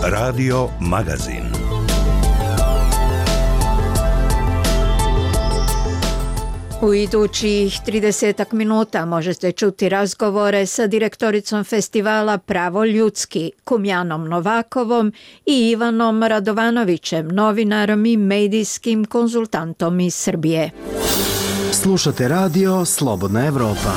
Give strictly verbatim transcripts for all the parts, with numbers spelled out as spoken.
Radio Magazin. U idućih tridesetak minuta možete čuti razgovore sa direktoricom festivala Pravo ljudski, Kumjanom Novakovom i Ivanom Radovanovićem, novinarom i medijskim konzultantom iz Srbije. Slušate radio Slobodna Evropa.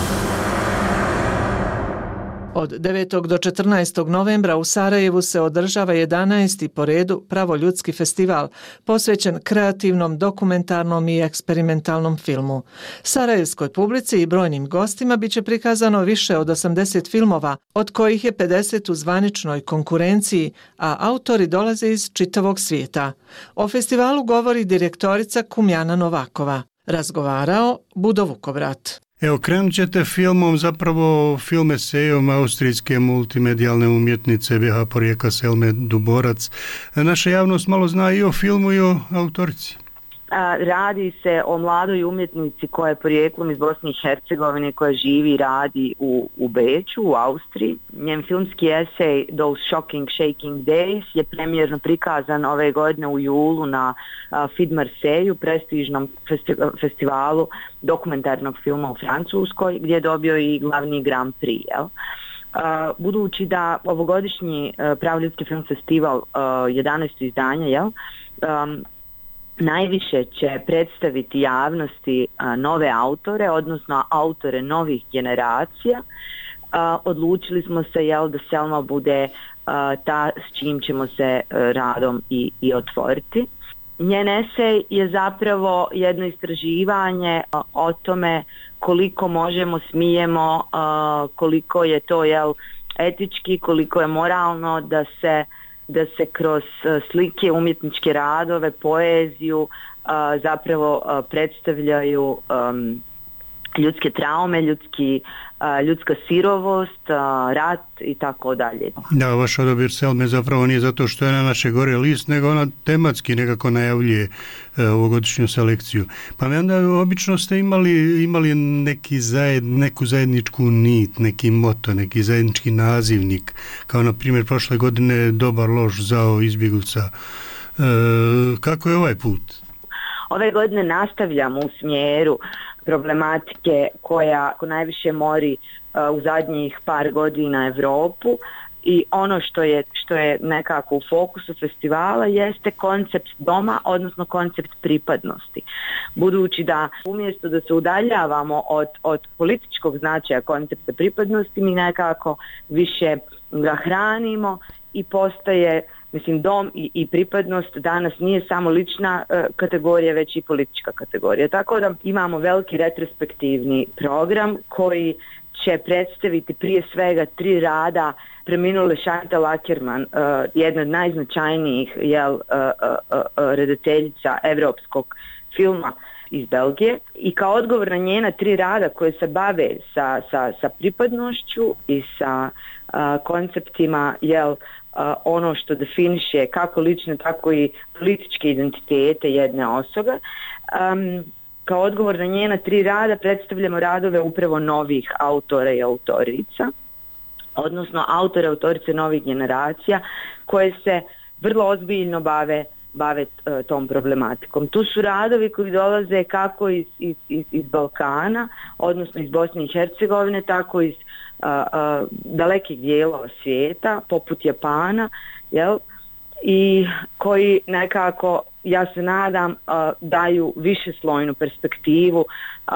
Od devetog do četrnaestog novembra u Sarajevu se održava jedanaesti po redu Pravo ljudski festival, posvećen kreativnom, dokumentarnom i eksperimentalnom filmu. Sarajevskoj publici i brojnim gostima biće prikazano više od osamdeset filmova, od kojih je pedeset u zvaničnoj konkurenciji, a autori dolaze iz čitavog svijeta. O festivalu govori direktorica Kumjana Novakova. Razgovarao Budo Vukovrat. Evo, krenut ćete filmom, zapravo film esejom austrijske multimedijalne umjetnice B H porijekla Selme Duborac. Naša javnost malo zna i o filmu i o autorici. Radi se o mladoj umjetnici koja je porijeklom iz Bosne i Hercegovine, koja živi i radi u, u Beču, u Austriji. Njen filmski esej Those Shocking Shaking Days je premijerno prikazan ove godine u julu na uh, Film Marseille, prestižnom festi- festivalu dokumentarnog filma u Francuskoj, gdje je dobio i glavni Grand Prix. Jel? Uh, budući da ovogodišnji uh, Pravo ljudski film festival uh, jedanaesto izdanja, jel? Um, najviše će predstaviti javnosti a, nove autore, odnosno autore novih generacija. A, odlučili smo se, jel, da Selma bude a, ta s čim ćemo se a, radom i, i otvoriti. Njen esej je zapravo jedno istraživanje a, o tome koliko možemo, smijemo, a, koliko je to, jel, etički, koliko je moralno da se da se kroz slike, umjetničke radove, poeziju a, zapravo a, predstavljaju um, ljudske traume, ljudski, a, ljudska sirovost, a, rat i tako dalje. Da, vaš odabir Selme zapravo nije zato što je na naše gore list, nego ona tematski nekako najavljuje e, ovogodišnju selekciju. Pa me onda obično ste imali, imali neki zajed, neku zajedničku nit, neki moto, neki zajednički nazivnik, kao na primjer prošle godine Dobar lož, zao, izbjeglica. E, kako je ovaj put? Ove godine nastavljamo u smjeru problematike koja najviše mori uh, u zadnjih par godina Evropu, i ono što je, što je nekako u fokusu festivala jeste koncept doma, odnosno koncept pripadnosti. Budući da umjesto da se udaljavamo od, od političkog značaja koncepta pripadnosti, mi nekako više ga hranimo i postaje, mislim, dom i, i pripadnost danas nije samo lična e, kategorija, već i politička kategorija. Tako da imamo veliki retrospektivni program koji će predstaviti prije svega tri rada preminule Chantal Akerman, e, jedna od najznačajnijih, jel, e, e, e, redateljica evropskog filma iz Belgije, i kao odgovor na njena tri rada koje se bave sa, sa, sa pripadnošću i sa a, konceptima, jel, a, ono što definiše kako lične, tako i političke identitete jedne osobe. Um, kao odgovor na njena tri rada predstavljamo radove upravo novih autora i autorica, odnosno autora i autorice novih generacija koje se vrlo ozbiljno bave bave uh, tom problematikom. Tu su radovi koji dolaze kako iz, iz, iz, iz Balkana, odnosno iz Bosne i Hercegovine, tako iz uh, uh, dalekih dijelova svijeta, poput Japana, jel? I koji nekako, ja se nadam, uh, daju višeslojnu perspektivu uh,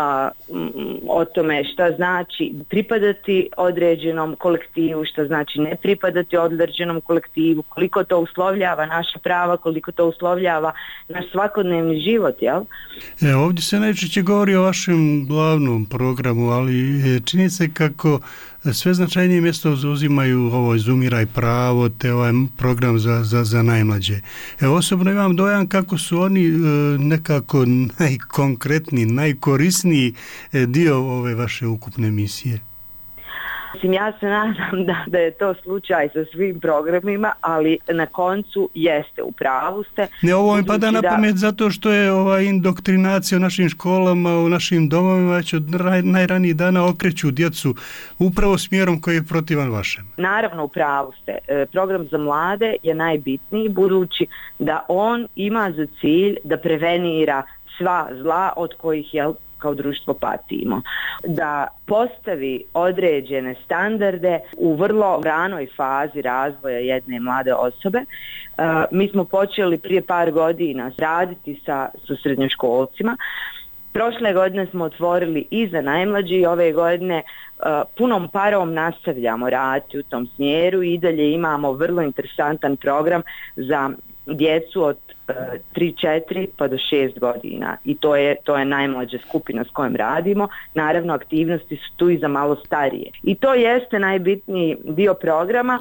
o tome šta znači pripadati određenom kolektivu, šta znači ne pripadati određenom kolektivu, koliko to uslovljava naša prava, koliko to uslovljava naš svakodnevni život, jel? E, ovdje se najčešće govori o vašem glavnom programu, ali čini se kako sve značajnije mjesto zauzimaju ovo Izumiraj pravo, te ovaj program za, za, za najmlađe. E, osobno imam dojam kako su oni e, nekako najkonkretniji, najkorisniji dio ove vaše ukupne misije. Mislim, ja se nadam da, da je to slučaj sa svim programima, ali na koncu jeste, u pravu ste. Ne, ovo mi pada na da... pamet zato što je ova indoktrinacija u našim školama, u našim domovima već od najranijih dana okreću djecu upravo smjerom koji je protivan vašem. Naravno, u pravu ste. Program za mlade je najbitniji, budući da on ima za cilj da prevenira sva zla od kojih je kao društvo patimo. Da postavi određene standarde u vrlo ranoj fazi razvoja jedne mlade osobe. Uh, mi smo počeli prije par godina raditi sa, sa srednjoškolcima. Prošle godine smo otvorili i za najmlađi i ove godine uh, punom parom nastavljamo raditi u tom smjeru i dalje imamo vrlo interesantan program za djecu od tri četiri pa do šest godina i to je, to je najmlađa skupina s kojom radimo. Naravno, aktivnosti su tu i za malo starije. I to jeste najbitniji dio programa,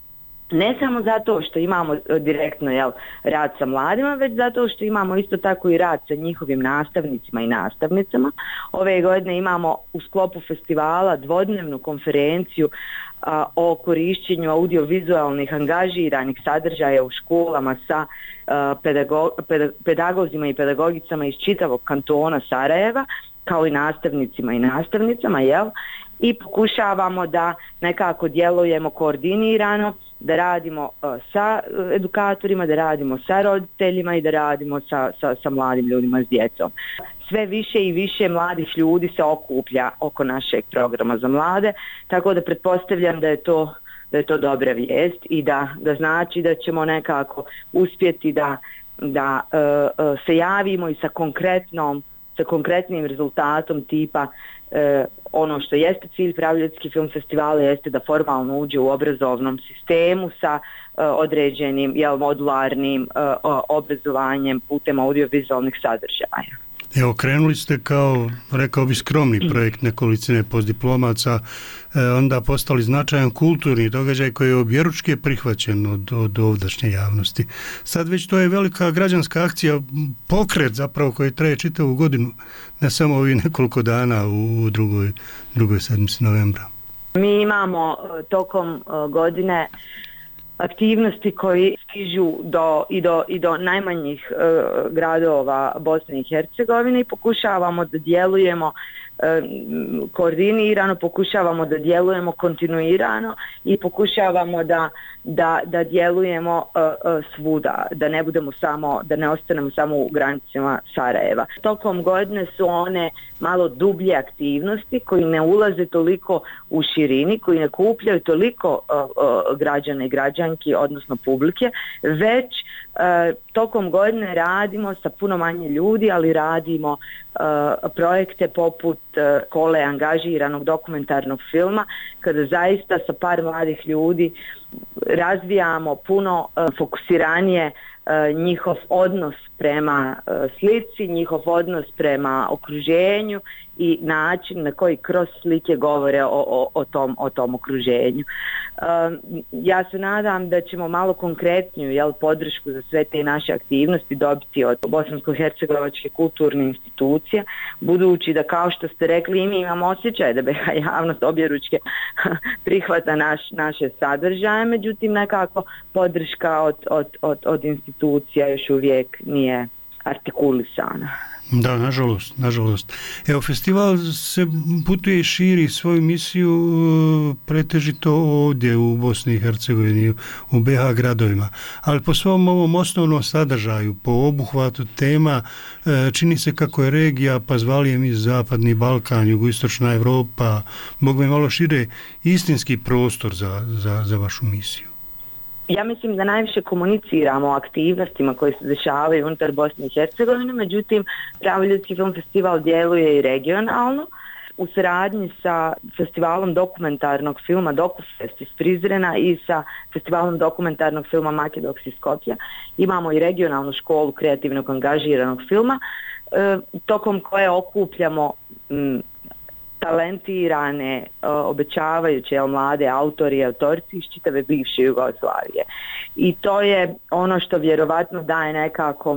ne samo zato što imamo direktno jel, rad sa mladima, već zato što imamo isto tako i rad sa njihovim nastavnicima i nastavnicama. Ove godine imamo u sklopu festivala dvodnevnu konferenciju a, o korišćenju audiovizualnih angažiranih sadržaja u školama sa a, pedago, peda, pedagozima i pedagogicama iz čitavog kantona Sarajeva, kao i nastavnicima i nastavnicama, jel? I pokušavamo da nekako djelujemo koordinirano, da radimo uh, sa edukatorima, da radimo sa roditeljima i da radimo sa, sa, sa mladim ljudima, s djecom. Sve više i više mladih ljudi se okuplja oko našeg programa za mlade, tako da pretpostavljam da je to, da je to dobra vijest i da, da znači da ćemo nekako uspjeti da, da uh, uh, se javimo i sa konkretnom sa konkretnim rezultatom tipa e, ono što jeste cilj Pravoljudski film festivala jeste da formalno uđe u obrazovnom sistemu sa e, određenim jel, modularnim e, obrazovanjem putem audiovizualnih sadržaja. Evo, krenuli ste kao, rekao bi, skromni projekt nekolicine postdiplomaca, e, onda postali značajan kulturni događaj koji je objeručke prihvaćen od, od ovdašnje javnosti. Sad već to je velika građanska akcija, pokret zapravo koji traje čitavu godinu, ne samo ovih nekoliko dana u drugoj, drugoj sedmici novembra. Mi imamo tokom godine aktivnosti koji stižu do, i, do, i do najmanjih e, gradova Bosne i Hercegovine i pokušavamo da djelujemo e, koordinirano, pokušavamo da djelujemo kontinuirano i pokušavamo da, da, da djelujemo e, e, svuda, da ne budemo samo, da ne ostanemo samo u granicama Sarajeva. Tokom godine su one malo dublje aktivnosti koji ne ulaze toliko u širini, koji ne kupljaju toliko uh, uh, građana i građanki, odnosno publike, već uh, tokom godine radimo sa puno manje ljudi, ali radimo uh, projekte poput uh, kole angažiranog dokumentarnog filma, kada zaista sa par mladih ljudi razvijamo puno uh, fokusiranije Uh, njihov odnos prema uh, slici, njihov odnos prema okruženju i način na koji kroz slike govore o, o, o, tom, o tom okruženju. Uh, ja se nadam da ćemo malo konkretniju jel, podršku za sve te naše aktivnosti dobiti od Bosansko-hercegovačke kulturne institucije, budući da, kao što ste rekli, i mi imamo osjećaj da B H javnost objeručke prihvata naš, naše sadržaje, međutim nekako podrška od, od, od, od institucija još uvijek nije artikulisana. Da, nažalost, nažalost. Evo, festival se putuje i širi svoju misiju pretežito ovdje u Bosni i Hercegovini, u B H gradovima, ali po svom ovom osnovnom sadržaju, po obuhvatu tema, čini se kako je regija, pa zvalijem i Zapadni Balkan, Jugoistočna Evropa, mogu bi malo šire istinski prostor za, za, za vašu misiju. Ja mislim da najviše komuniciramo o aktivnostima koje se dešavaju unutar Bosne i Hercegovine, međutim Pravoljudski film festival djeluje i regionalno. U saradnji sa festivalom dokumentarnog filma Dokufest iz Prizrena i sa festivalom dokumentarnog filma Makedoks iz Skopja imamo i regionalnu školu kreativnog angažiranog filma, e, tokom koje okupljamo m, talentirane, obećavajuće mlade autori i autorici iz čitave bivše Jugoslavije. I to je ono što vjerovatno daje nekako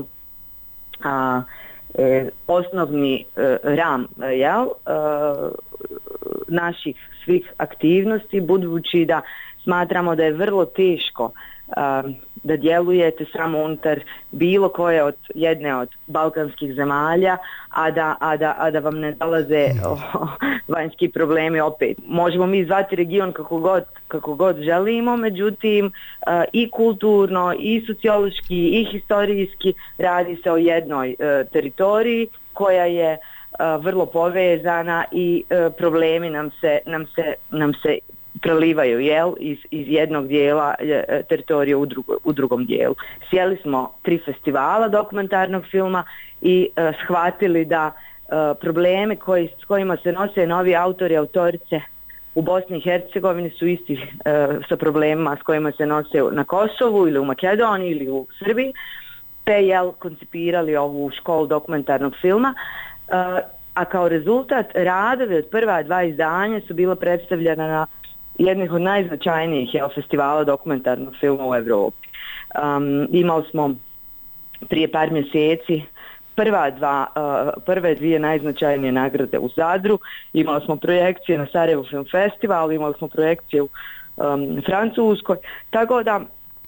a, e, osnovni e, ram jel, e, naših svih aktivnosti, budući da smatramo da je vrlo teško Uh, da djelujete samo unutar bilo koje od jedne od balkanskih zemalja, a da, a da, a da vam ne dolaze oh, vanjski problemi opet. Možemo mi zvati region kako god, kako god želimo, međutim uh, i kulturno, i sociološki, i historijski radi se o jednoj uh, teritoriji koja je uh, vrlo povezana i uh, problemi nam se, nam se, nam se prelivaju, jel, iz, iz jednog dijela e, teritorija u, drugo, u drugom dijelu. Sjeli smo tri festivala dokumentarnog filma i e, shvatili da e, probleme koji, s kojima se nose novi autori i autorice u Bosni i Hercegovini su isti e, sa problemima s kojima se nose na Kosovu ili u Makedoniji ili u Srbiji, te jel koncipirali ovu školu dokumentarnog filma, e, a kao rezultat radovi od prva dva izdanja su bila predstavljena na jednih od najznačajnijih je, festivala dokumentarnog filma u Europi. Um, imali smo prije par mjeseci prva dva, uh, prve dvije najznačajnije nagrade u Zadru, imali smo projekcije na Sarajevo Film Festivalu, imali smo projekcije u um, Francuskoj, tako da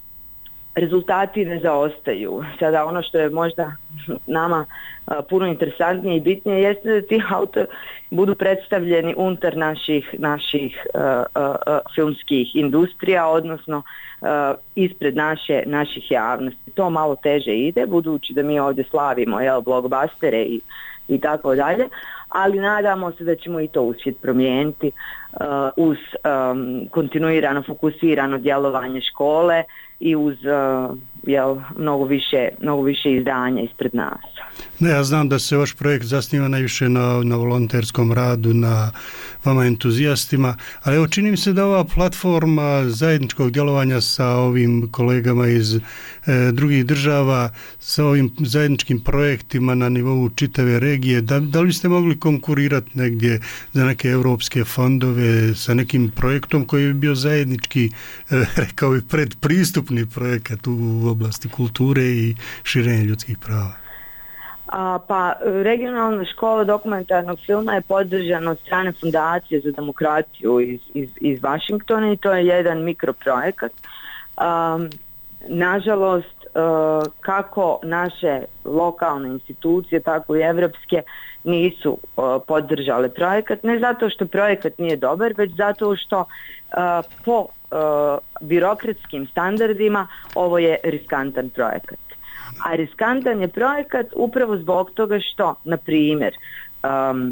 rezultati ne zaostaju. Sada ono što je možda nama uh, puno interesantnije i bitnije jeste da ti autori budu predstavljeni unutar naših, naših uh, uh, filmskih industrija, odnosno uh, ispred naše, naših javnosti. To malo teže ide, budući da mi ovdje slavimo jel, blockbustere i, i tako dalje, ali nadamo se da ćemo i to uspjeti promijeniti uh, uz um, kontinuirano fokusirano djelovanje škole i uz uh, jel, mnogo više, mnogo više izdanja ispred nas. Ne, ja znam da se vaš projekt zasniva najviše na, na volonterskom radu, na vama entuzijastima, ali evo čini mi se da ova platforma zajedničkog djelovanja sa ovim kolegama iz e, drugih država, sa ovim zajedničkim projektima na nivou čitave regije, da, da li ste mogli konkurirati negdje za neke europske fondove sa nekim projektom koji bi bio zajednički, e, rekao bi, predpristupni projekat u oblasti kulture i širenja ljudskih prava? A, pa regionalna škola dokumentarnog filma je podržana od strane Fundacije za demokratiju iz, iz, iz Washingtona i to je jedan mikroprojekat. Um, nažalost, uh, kako naše lokalne institucije, tako i evropske nisu uh, podržale projekat, ne zato što projekat nije dobar, već zato što uh, po uh, birokratskim standardima ovo je riskantan projekat. A riskantan je projekat upravo zbog toga što, na primjer, um,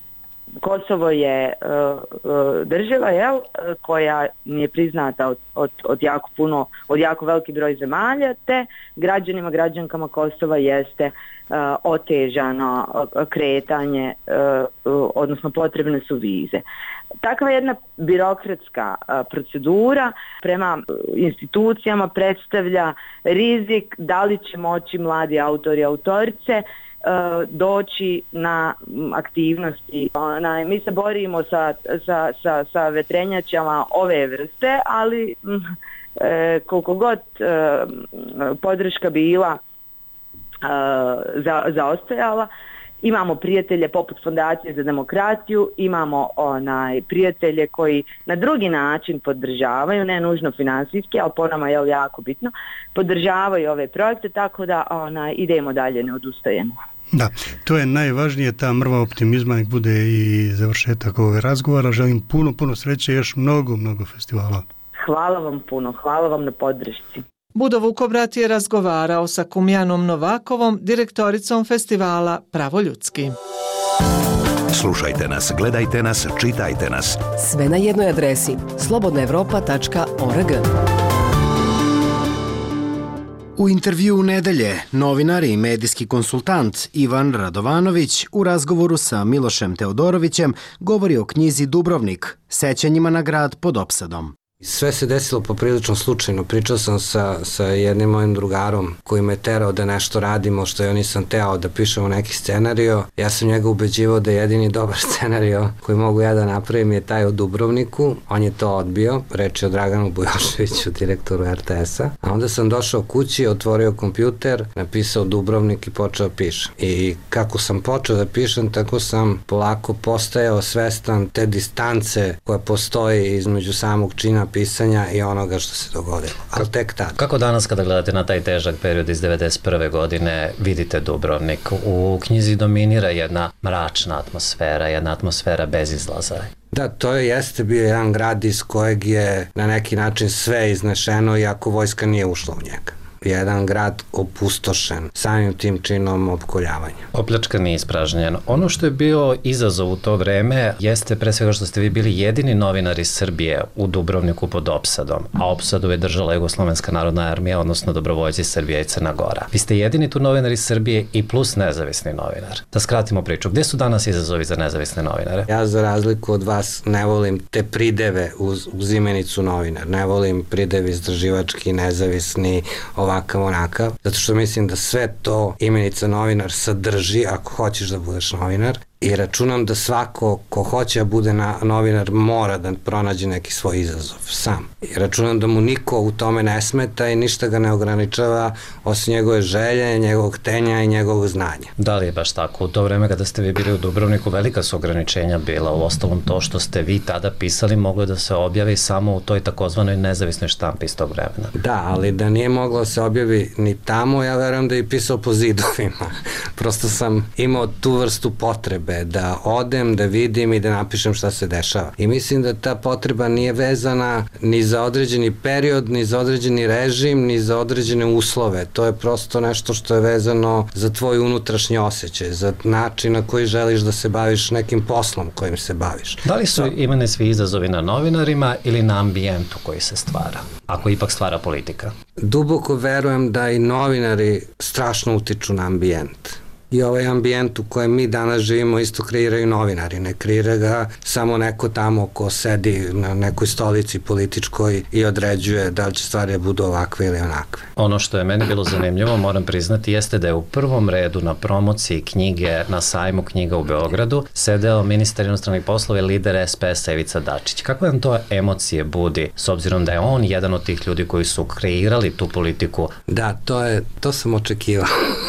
Kosovo je uh, uh, država jel, koja nije priznata od, od, od jako puno, od jako veliki broj zemalja, te građanima, građankama Kosova jeste uh, otežano uh, kretanje, uh, uh, odnosno potrebne su vize. Takva jedna birokratska uh, procedura prema institucijama predstavlja rizik da li će moći mladi autori i autorice doći na aktivnosti. Ona, mi se borimo sa, sa, sa, sa vetrenjačama ove vrste, ali e, koliko god e, podrška bila e, za, zaostajala, imamo prijatelje poput Fondacije za demokratiju, imamo onaj prijatelje koji na drugi način podržavaju, ne nužno finansijski, ali po nama je jako bitno, podržavaju ove projekte, tako da onaj, idemo dalje, ne odustajemo. Da, to je najvažnije, ta mrva optimizma, nek bude i završetak ovog razgovora. Želim puno, puno sreće i još mnogo, mnogo festivala. Hvala vam puno, hvala vam na podršci. Budo Vukobrat je razgovarao sa Kumjanom Novakovom, direktoricom festivala Pravo ljudski. Slušajte nas, gledajte nas, čitajte nas. Sve na jednoj adresi slobodna evropa tačka org. U intervjuu nedelje novinar i medijski konsultant Ivan Radovanović u razgovoru sa Milošem Teodorovićem govori o knjizi Dubrovnik, sećanjima na grad pod opsadom. Sve se desilo poprilično slučajno. Pričao sam sa, sa jednim mojim drugarom koji me terao da nešto radimo što ja nisam teo, da pišemo neki scenario. Ja sam njega ubeđivao da je jedini dobar scenario koji mogu ja da napravim je taj o Dubrovniku. On je to odbio. Reč je o Draganu Bujoševiću, direktoru er te es a. A onda sam došao kući, otvorio kompjuter, napisao Dubrovnik i počeo pišem. I kako sam počeo da pišem, tako sam polako postajao svestan te distance koja postoji između samog čina pisanja i onoga što se dogodilo. Ali tek tada. Kako danas kada gledate na taj težak period iz devedeset prve godine vidite Dubrovnik? U knjizi dominira jedna mračna atmosfera, jedna atmosfera bez izlaza. Da, to je jeste bio jedan grad iz kojeg je na neki način sve iznešeno iako vojska nije ušla u njega. Jedan grad opustošen samim tim činom opkoljavanja. Opljačkan i ispražnjen. Ono što je bio izazov u to vreme jeste pre svega što ste vi bili jedini novinar iz Srbije u Dubrovniku pod opsadom, a opsadu je držala Jugoslovenska narodna armija, odnosno dobrovoljci Srbije i Crna Gora. Vi ste jedini tu novinar iz Srbije i plus nezavisni novinar. Da skratimo priču, gde su danas izazovi za nezavisne novinare? Ja za razliku od vas ne volim te prideve uz, uz imenicu novinar. Ne volim pridev istraživački, nezavisni, ovakav onakav, zato što mislim da sve to imenica novinar sadrži ako hoćeš da budeš novinar i računam da svako ko hoće da bude na, novinar mora da pronađe neki svoj izazov sam. I računam da mu niko u tome ne smeta i ništa ga ne ograničava osim njegove želje, njegovog htenja i njegovog znanja. Da li je baš tako? U to vreme kada ste vi bili u Dubrovniku velika su ograničenja bila, u ostalom to što ste vi tada pisali moglo da se objavi samo u toj takozvanoj nezavisnoj štampi iz tog vremena. Da, ali da nije moglo da se objavi ni tamo, ja verujem da je pisao po zidovima. Prosto sam imao tu vrstu potrebe da odem, da vidim i da napišem šta se dešava. I mislim da ta potreba nije vezana ni za određeni period, ni za određeni režim, ni za određene uslove. To je prosto nešto što je vezano za tvoj unutrašnji osjećaj, za način na koji želiš da se baviš nekim poslom kojim se baviš. Da li su imene svi izazovi na novinarima ili na ambijentu koji se stvara, ako ipak stvara politika? Duboko verujem da i novinari strašno utiču na ambijent. I ovaj ambijent u kojem mi danas živimo isto kreiraju novinari, ne kreira ga samo neko tamo ko sedi na nekoj stolici političkoj i određuje da li će stvari budu ovakve ili onakve. Ono što je meni bilo zanimljivo, moram priznati, jeste da je u prvom redu na promociji knjige na sajmu knjiga u Beogradu sedeo ministar inostranih poslova i lider es pe es-a Ivica Dačić. Kako vam to emocije budi, s obzirom da je on jedan od tih ljudi koji su kreirali tu politiku? Da, to je, to sam očekivao.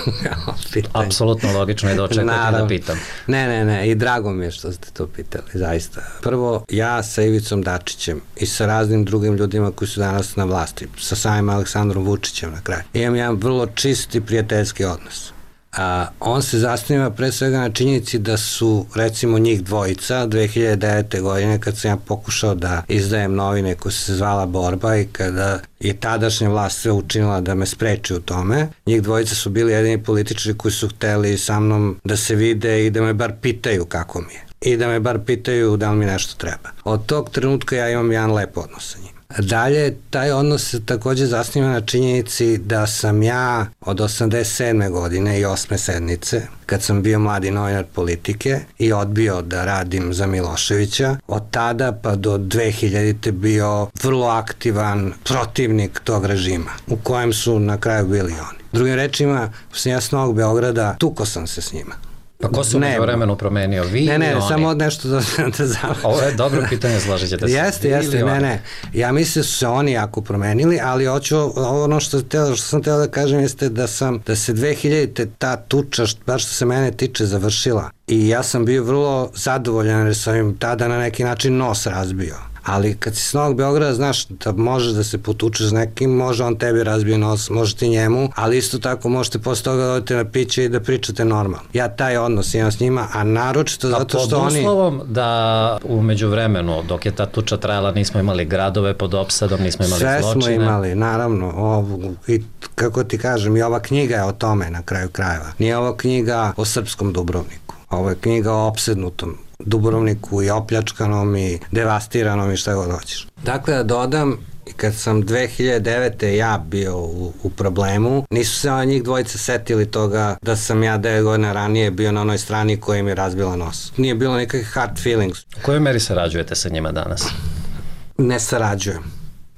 Apsolutno logično je da očekujete da pitam. Ne, ne, ne, i drago mi je što ste to pitali, zaista. Prvo, ja sa Ivicom Dačićem i sa raznim drugim ljudima koji su danas na vlasti, sa samim Aleksandrom Vučićem na kraju, imam jedan vrlo čist i prijateljski odnos. A, on se zasniva pre svega na činjenici da su recimo njih dvojica dve hiljade devete. godine kad sam ja pokušao da izdajem novine koja se zvala Borba i kada je tadašnja vlast sve učinila da me spreči u tome, njih dvojica su bili jedini političari koji su hteli sa mnom da se vide i da me bar pitaju kako mi je i da me bar pitaju da li mi nešto treba. Od tog trenutka ja imam jedan lep odnos sa njim. Dalje, taj odnos se takođe zasniva na činjenici da sam ja od osamdeset sedme. godine i osme sednice, kad sam bio mladi novinar politike i odbio da radim za Miloševića, od tada pa do dve hiljadite. bio vrlo aktivan protivnik tog režima, u kojem su na kraju bili oni. Drugim rečima, sam ja s Novog Beograda, tuko sam se s njima. Pa ko se u vremenu promenio, vi ne, ne, ili oni? Samo nešto da, da završim. Ovo je dobro pitanje, slažet ćete se. Jeste, jeste, ne, ne. Ja mislim da su se oni jako promenili, ali hoću, ono što, teo, što sam teo da kažem jeste da sam, da se dve hiljadite. ta tuča, bar što se mene tiče, završila. I ja sam bio vrlo zadovoljan jer sam im tada na neki način nos razbio. Ali kad si s Novog Beograda, znaš da možeš da se potučeš s nekim, može on tebi razbije nos, može ti njemu, ali isto tako možete posle toga da odete na piće i da pričate normalno. Ja taj odnos imam s njima, a naročito zato što oni... Pod uslovom da u međuvremenu, dok je ta tuča trajala, nismo imali gradove pod opsadom, nismo imali sve zločine. Sve smo imali, naravno. Ovu, i kako ti kažem, i ova knjiga je o tome na kraju krajeva. Nije ova knjiga o srpskom Dubrovniku. Ovo je knjiga o opsednutom Dubrovniku i opljačkanom i devastiranom i šta god hoćeš. Dakle, da dodam, kad sam dve hiljade devete. ja bio u, u problemu, nisu se ona njih dvojica setili toga da sam ja devet godina ranije bio na onoj strani koja mi je razbila nos. Nije bilo nikakvih hard feelings. U kojoj meri sarađujete sa njima danas? Ne sarađujem.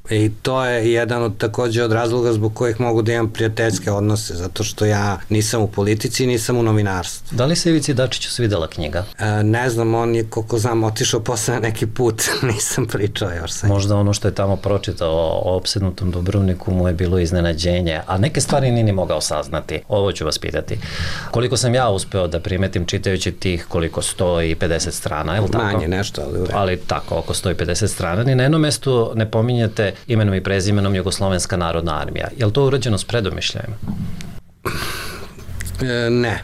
I to je jedan od takođe od razloga zbog kojih mogu da imam prijateljske odnose, zato što ja nisam u politici, nisam u novinarstvu. Da li se Ivici Dačiću svidela knjiga? E, ne znam, on je, koliko znam, otišao posle neki put, nisam pričao još sa njim. Možda ono što je tamo pročitao o opsednutom Dubrovniku mu je bilo iznenađenje, a neke stvari nije ni mogao saznati. Ovo ću vas pitati. Koliko sam ja uspeo da primetim čitajući tih koliko sto pedeset strana, je li tako? Manje nešto, ali u redu. Ali tako, oko sto pedeset strana. Ni na jednom mestu ne pominjete imenom i prezimenom Jugoslovenska narodna armija. Je li to urađeno s predomišljajem? E, ne.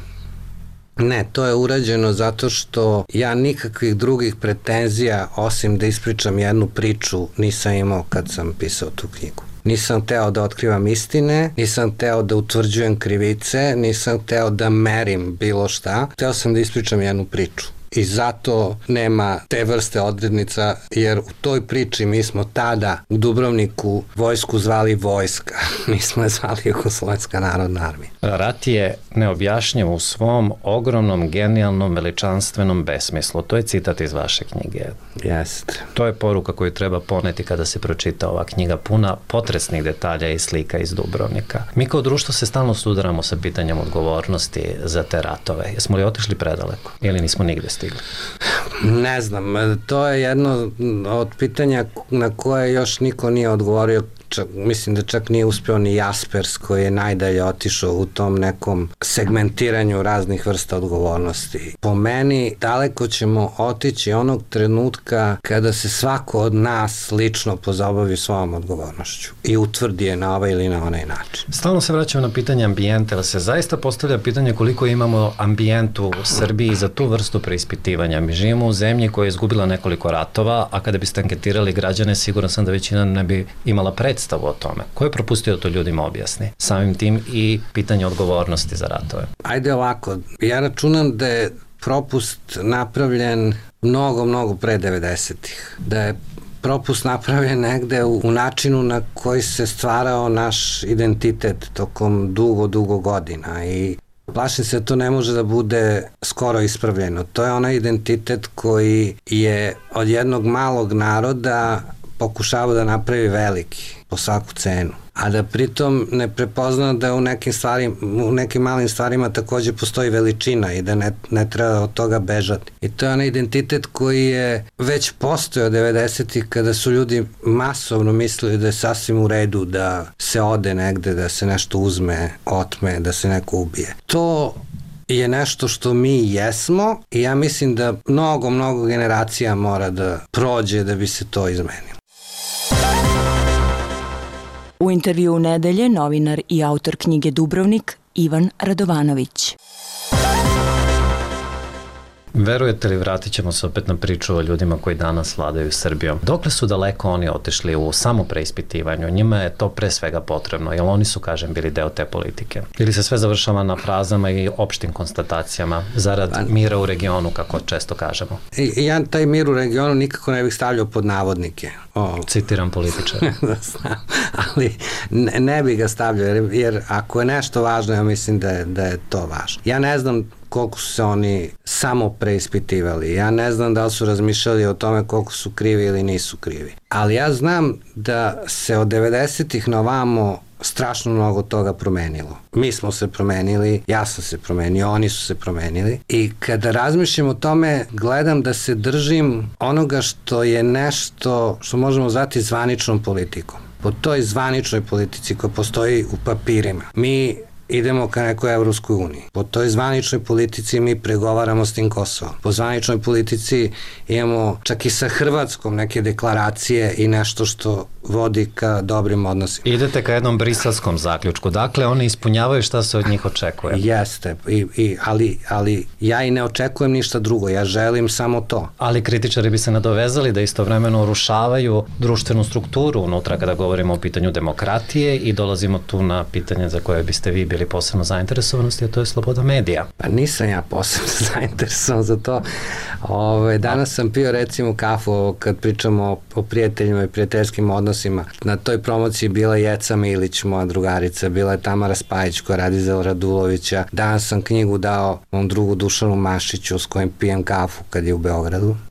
Ne, to je urađeno zato što ja nikakvih drugih pretenzija, osim da ispričam jednu priču, nisam imao kad sam pisao tu knjigu. Nisam teo da otkrivam istine, nisam teo da utvrđujem krivice, nisam teo da merim bilo šta. Teo sam da ispričam jednu priču. I zato nema te vrste odrednica, jer u toj priči mi smo tada u Dubrovniku vojsku zvali vojska, mi smo je zvali Jugoslovenska narodna armija. Rat je neobjašnjiv u svom ogromnom, genijalnom, veličanstvenom besmislu. To je citat iz vaše knjige. Jeste. To je poruka koju treba poneti kada se pročita ova knjiga, puna potresnih detalja i slika iz Dubrovnika. Mi kao društvo se stalno sudaramo sa pitanjem odgovornosti za te ratove. Jesmo li otišli predaleko ili nismo nigde stigli? Ne znam, to je jedno od pitanja na koje još niko nije odgovorio. Čak, mislim da čak nije uspeo ni Jaspers koji je najdalje otišao u tom nekom segmentiranju raznih vrsta odgovornosti. Po meni daleko ćemo otići onog trenutka kada se svako od nas lično pozabavi svojom odgovornošću i utvrdi je na ovaj ili na onaj način. Stalno se vraćamo na pitanje ambijenta, ali se zaista postavlja pitanje koliko imamo ambijentu u Srbiji za tu vrstu preispitivanja. Mi živimo u zemlji koja je izgubila nekoliko ratova, a kada biste anketirali građane, siguran sam da većina ne bi imala predstavu o tome. Ko je propustio to ljudima objasni? Samim tim i pitanje odgovornosti za ratove. Ajde ovako, ja računam da je propust napravljen mnogo, mnogo pre devedesetih. Da je propust napravljen negde u, u načinu na koji se stvarao naš identitet tokom dugo, dugo godina i plašim se da to ne može da bude skoro ispravljeno. To je onaj identitet koji je od jednog malog naroda pokušava da napravi veliki po svaku cenu, a da pritom ne prepozna da u nekim stvarima, u nekim malim stvarima takođe postoji veličina i da ne, ne treba od toga bežati. I to je onaj identitet koji je već postojao devedesetih kada su ljudi masovno mislili da je sasvim u redu da se ode negde, da se nešto uzme, otme, da se neko ubije. To je nešto što mi jesmo i ja mislim da mnogo, mnogo generacija mora da prođe da bi se to izmenilo. U intervjuu nedelje novinar i autor knjige Dubrovnik Ivan Radovanović. Verujete li, vratit ćemo se opet na priču o ljudima koji danas vladaju Srbijom. Dokle su daleko oni otišli u samo preispitivanju? Njima je to pre svega potrebno, jer oni su, kažem, bili deo te politike. Ili se sve završava na frazama i opštim konstatacijama zarad mira u regionu, kako često kažemo? I, ja taj mir u regionu nikako ne bih stavljao pod navodnike. O, citiram političara. Da znam, ali ne, ne bih ga stavljao, jer, jer ako je nešto važno, ja mislim da je, da je to važno. Ja ne znam koliko su se oni samo preispitivali. Ja ne znam da li su razmišljali o tome koliko su krivi ili nisu krivi. Ali ja znam da se od devedesetih na ovamo strašno mnogo toga promenilo. Mi smo se promenili, ja sam se promenio, oni su se promenili i kada razmišljam o tome, gledam da se držim onoga što je nešto što možemo zvati zvaničnom politikom. Po toj zvaničnoj politici koja postoji u papirima. Mi idemo ka nekoj Evropskoj uniji. Po toj zvaničnoj politici mi pregovaramo s tim Kosovom. Po zvaničnoj politici imamo čak i sa Hrvatskom neke deklaracije i nešto što vodi ka dobrim odnosima. Idete ka jednom briselskom zaključku. Dakle, oni ispunjavaju šta se od njih očekuje. Jeste, i, i, ali, ali ja i ne očekujem ništa drugo. Ja želim samo to. Ali kritičari bi se nadovezali da istovremeno urušavaju društvenu strukturu unutra kada govorimo o pitanju demokratije i dolazimo tu na pitanje za koje biste vi bili posebno zainteresovanosti, a to je sloboda medija. Pa nisam ja posebno zainteresovan za to. Ove, danas sam pio recimo kafu kad pričamo o, o prijateljima i prijateljskim odnosima. Na toj promociji bila Jeca Milić, moja drugarica, bila je Tamara Spajić koja radi za Radulovića. Danas sam knjigu dao mom drugu Dušanu Mašiću s kojim pijem kafu kad je u Beogradu.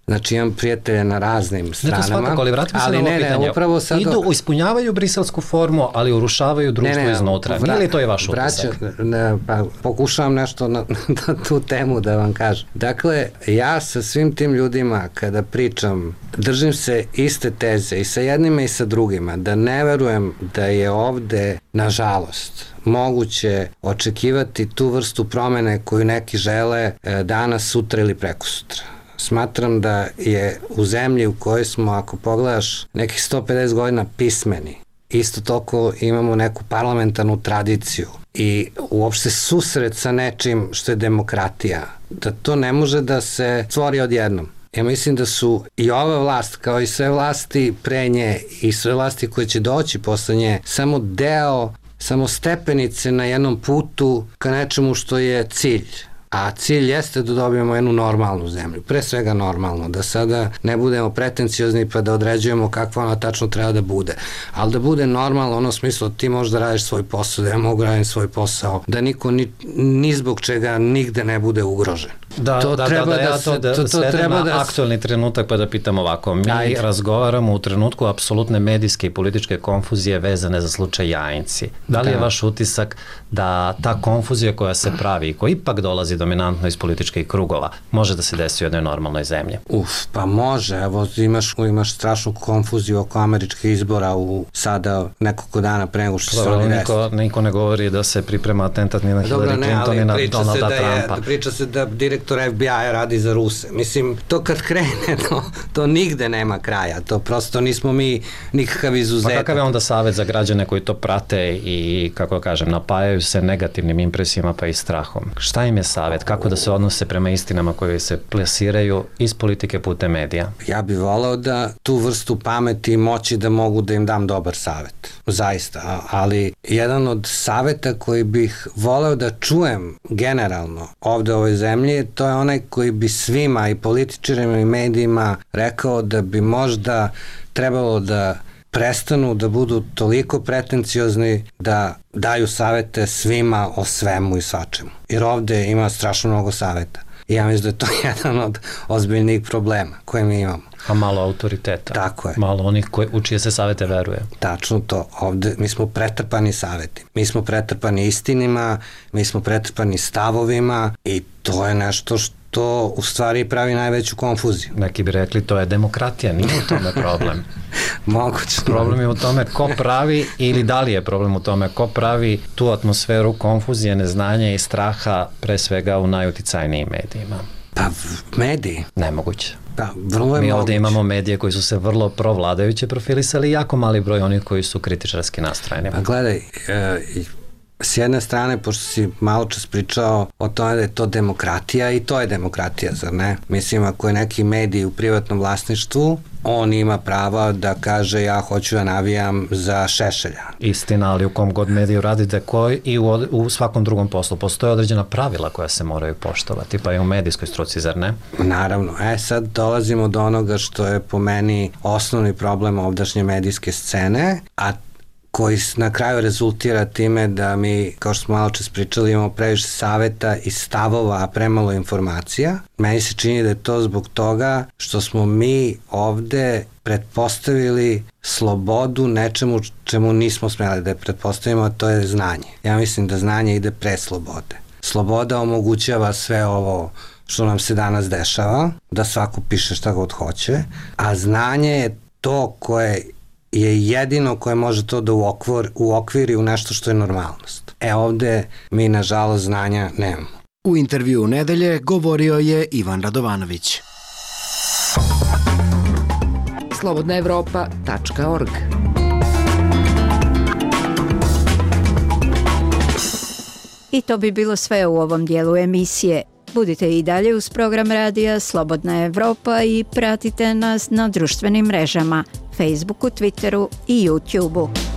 Znači imam prijatelje na raznim stranama. Ne, to svakako, ali vratimo se ali na ovo ne, pitanje. Ne, upravo sad... Idu, ispunjavaju briselsku formu, ali urušavaju društvo ne, ne, iznutra. Vra... Nije li to je vaš utisak? Ne, pa pokušavam nešto na, na tu temu da vam kažem. Dakle, ja sa svim tim ljudima kada pričam, držim se iste teze i sa jednima i sa drugima, da ne verujem da je ovde, nažalost, moguće očekivati tu vrstu promene koju neki žele danas, sutra ili prekosutra. Smatram da je u zemlji u kojoj smo, ako pogledaš, nekih sto pedeset godina pismeni, isto toliko imamo neku parlamentarnu tradiciju i uopšte susret sa nečim što je demokratija, da to ne može da se stvori odjednom. Ja mislim da su i ova vlast, kao i sve vlasti pre nje i sve vlasti koje će doći posle nje, samo deo, samo stepenice na jednom putu ka nečemu što je cilj. A cilj jeste da dobijemo jednu normalnu zemlju, pre svega normalno, da sada ne budemo pretenciozni pa da određujemo kakva ona tačno treba da bude, ali da bude normalno, ono smislo ti možeš da radiš svoj posao, da ja mogu radim svoj posao, da niko ni, ni zbog čega nigde ne bude ugrožen. Da, to da, treba da, da, ja to da, to, to svedem na da... aktualni trenutak pa da pitam ovako. Mi Ajde. razgovaramo u trenutku apsolutne medijske i političke konfuzije vezane za slučaj Jajinci. Da li da. je vaš utisak da ta konfuzija koja se pravi i koja ipak dolazi dominantno iz političkih krugova može da se desi u jednoj normalnoj zemlji? Uf, pa može. Evo, imaš, imaš strašnu konfuziju oko američkih izbora u sada nekoliko dana pre nego što se oni vesti. Niko, niko ne govori da se priprema atentat ni na Hillary ne, Clinton ni na Donalda da Trumpa. Je, priča se da direktor F B I radi za Ruse. Mislim, to kad krene, to, to nigde nema kraja. To prosto nismo mi nikakav izuzetak. Pa kakav je onda savjet za građane koji to prate i, kako kažem, napajaju se negativnim impresijama pa i strahom? Šta im je savjet? Kako da se odnose prema istinama koje se plasiraju iz politike putem medija? Ja bih voleo da tu vrstu pameti i moći da mogu da im dam dobar savjet. Zaista. Ali jedan od savjeta koji bih voleo da čujem generalno ovde u ovoj zemlji, to je onaj koji bi svima i političarima i medijima rekao da bi možda trebalo da prestanu da budu toliko pretenciozni da daju savete svima o svemu i svačemu. Jer ovde ima strašno mnogo saveta. I ja mislim da je to jedan od ozbiljnih problema koje mi imamo. A malo autoriteta. Tako je. Malo onih koji, u čije se savete veruje. Tačno to. Ovde mi smo pretrpani saveti. Mi smo pretrpani istinima, mi smo pretrpani stavovima i to je nešto što u stvari pravi najveću konfuziju. Neki bi rekli to je demokratija, nije u tome problem. Moguće. Problem je u tome ko pravi ili da li je problem u tome ko pravi tu atmosferu konfuzije, neznanja i straha pre svega u najuticajnijim medijima. Pa mediji? Nemoguće. Pa, vrlo je Mi moguće. ovde imamo medije koji su se vrlo provladajuće profilisali i jako mali broj onih koji su kritičarski nastrojeni. Pa gledaj, e, s jedne strane, pošto si malo čas pričao o tome da je to demokratija i to je demokratija, zar ne? Mislim, ako je neki medij u privatnom vlasništvu, on ima prava da kaže ja hoću da navijam za Šešelja. Istina, ali u kom god mediju radite koji i u, u svakom drugom poslu postoje određena pravila koja se moraju poštovati, pa i u medijskoj struci, zar ne? Naravno. E sad dolazimo do onoga što je po meni osnovni problem ovdašnje medijske scene, a koji na kraju rezultira time da mi, kao što smo malo čas pričali, imamo previše saveta i stavova, a premalo informacija. Meni se čini da je to zbog toga što smo mi ovde pretpostavili slobodu nečemu čemu nismo smeli da je pretpostavimo, a to je znanje. Ja mislim da znanje ide pre slobode. Sloboda omogućava sve ovo što nam se danas dešava, da svako piše šta god hoće, a znanje je to koje je jedino koje može to da uokvir, uokviri u nešto što je normalnost. E ovde mi nažalost znanja nemamo. U intervju nedelje govorio je Ivan Radovanović. slobodna evropa tačka org I to bi bilo sve u ovom dijelu emisije. Budite i dalje uz program radija Slobodna Evropa i pratite nas na društvenim mrežama, Facebooku, Twitteru i YouTubeu.